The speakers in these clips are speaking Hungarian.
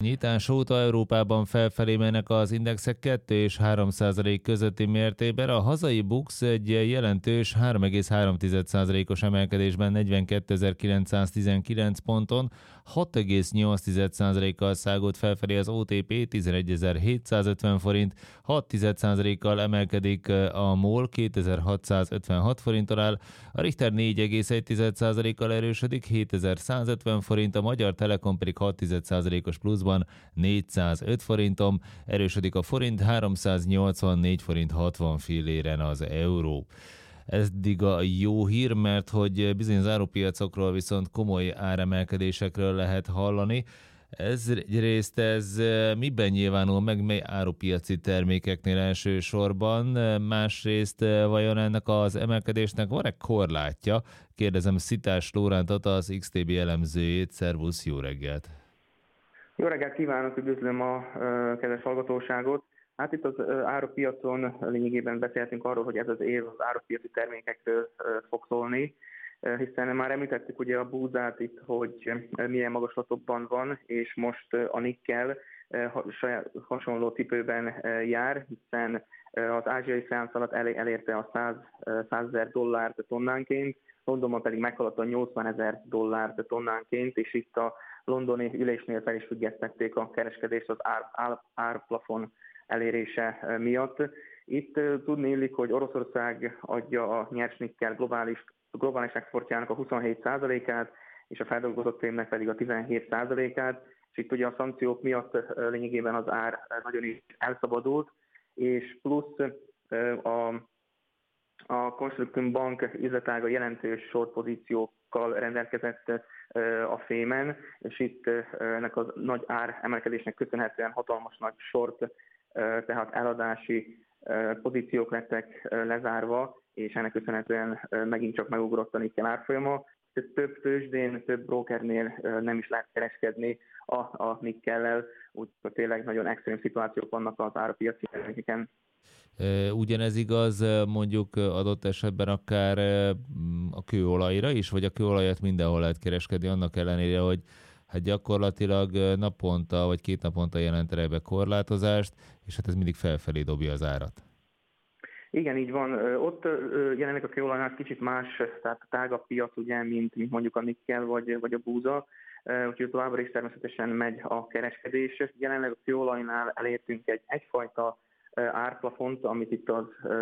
Nyitás óta Európában felfelé mennek az indexek 2 és 3% közötti mértékben, a hazai BUX egy jelentős 3,3%-os emelkedésben 42.919 ponton, 6,8%-kal szágult felfelé az OTP 11.750 forint, 6,1%-kal emelkedik a MOL 2.656 forinton áll, a Richter 4,1%-kal erősödik 7.150 forint, a Magyar Telekom pedig 6,1%-os pluszban 405 forinton, erősödik a forint, 384 forint 60 filléren az euró. Eddig a jó hír, mert hogy bizonyos árupiacokról viszont komoly áremelkedésekről lehet hallani. Egyrészt ez miben nyilvánul meg, mely árupiaci termékeknél elsősorban, másrészt vajon ennek az emelkedésnek van-e korlátja? Kérdezem Szitás Lórántot, az XTB elemzőjét. Szervusz, jó reggelt! Jó reggelt kívánok, üdvözlöm a kedves hallgatóságot. Hát itt az árupiacon lényegében beszéltünk arról, hogy ez az év az árupiaci termékekről fog szólni, hiszen már említettük ugye a búzát itt, hogy milyen magaslatokban van, és most a nikkel hasonló cipőben jár, hiszen az ázsiai szeánsz elérte a $100,000 tonnánként, Londonban pedig meghaladta $80,000 tonnánként, és itt a londoni ülésnél fel is függesztették a kereskedést az árplafon elérése miatt. Itt tudni illik, hogy Oroszország adja a nyersnikkel globális exportjának a 27%-át, és a feldolgozott fémnek pedig a 17%-át, és itt ugye a szankciók miatt lényegében az ár nagyon is elszabadult, és plusz a Construction Bank üzletága jelentős short pozíciókkal rendelkezett a fémen, és itt ennek a nagy ár emelkedésnek köszönhetően hatalmas nagy short, tehát eladási pozíciók lettek lezárva, és ennek köszönhetően megint csak megugrott a nikkel árfolyama. Több tőzsdén, több brokernél nem is lehet kereskedni a nikkellel, úgyhogy tényleg nagyon extrém szituációk vannak az árapiaci termékeken. Ugyanez igaz mondjuk adott esetben akár a kőolajra is, vagy a kőolajat mindenhol lehet kereskedni, annak ellenére, hogy hát gyakorlatilag naponta vagy 2 naponta jelent erre be korlátozást, és hát ez mindig felfelé dobja az árat. Igen, így van. Ott jelenleg a kőolajnál kicsit más, tehát tágabb piac, ugye, mint mondjuk a nikkel vagy a búza, úgyhogy továbbra is természetesen megy a kereskedés. Jelenleg a kőolajnál elértünk egyfajta árplafont, amit itt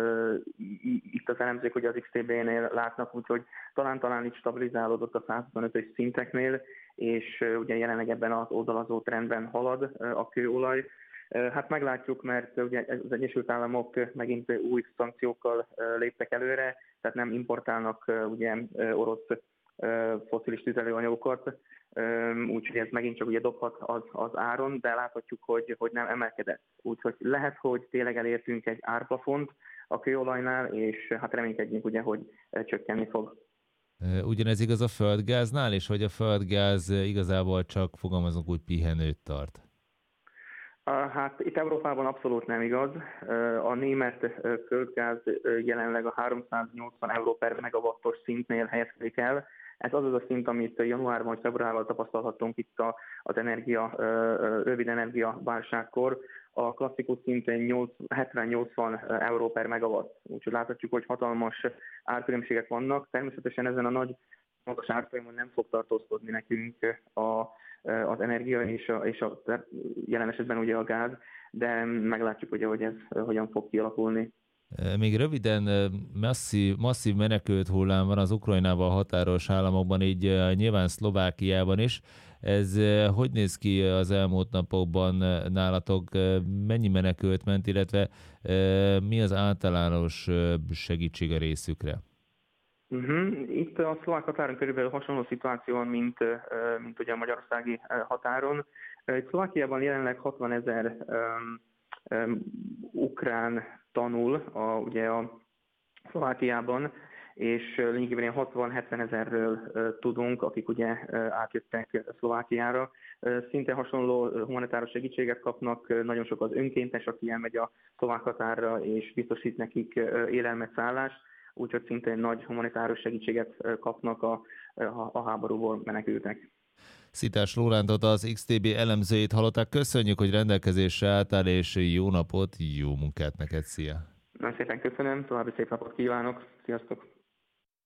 az elemzők, hogy az XTB-nél látnak, úgyhogy talán itt stabilizálódott a 125-ös szinteknél, és ugye jelenleg ebben az oldalazó trendben halad a kőolaj. Hát meglátjuk, mert ugye az Egyesült Államok megint új szankciókkal léptek előre, tehát nem importálnak ugye orosz fosszilis tüzelőanyagokat, úgyhogy ez megint csak ugye dobhat az áron, de láthatjuk, hogy nem emelkedett. Úgyhogy lehet, hogy tényleg elértünk egy árplafont a kőolajnál, és hát reménykedjünk ugye, hogy csökkenni fog. Ugyanez igaz a földgáznál, és hogy a földgáz igazából csak, fogalmazunk úgy, pihenőt tart? Hát itt Európában abszolút nem igaz. A német földgáz jelenleg a 380 euró per megawattos szintnél helyezkedik el. Ez az a szint, amit januárban vagy februárban tapasztalhattunk itt az rövid energiaválságkor. A klasszikus szinten 70-80 euró per megawatt. Úgyhogy láthatjuk, hogy hatalmas árkülönbségek vannak. Természetesen ezen a nagy magas árfolyamon nem fog tartózkodni nekünk az energia és a jelen esetben ugye a gáz, de meglátjuk ugye, hogy ez hogyan fog kialakulni. Még röviden, masszív menekült hullám van az Ukrajnával határos államokban, így nyilván Szlovákiában is. Ez hogy néz ki az elmúlt napokban nálatok? Mennyi menekült ment, illetve mi az általános segítség a részükre? Itt a szlovák határon körülbelül hasonló szituáció, mint ugye a magyarországi határon. Itt Szlovákiában jelenleg 60 000 ukrán tanul ugye a Szlovákiában, és lényegében 60-70 ezerről tudunk, akik ugye átjöttek Szlovákiára. Szinte hasonló humanitáros segítséget kapnak, nagyon sok az önkéntes, aki elmegy a szlovák határra, és biztosít nekik élelmet, szállást, úgyhogy szintén nagy humanitáros segítséget kapnak a háborúból menekültek. Szitás Lórántot, az XTB elemzőjét hallották. Köszönjük, hogy rendelkezésre álltál, és jó napot, jó munkát neked, szia! Nagyon szépen köszönöm, további szép napot kívánok, sziasztok!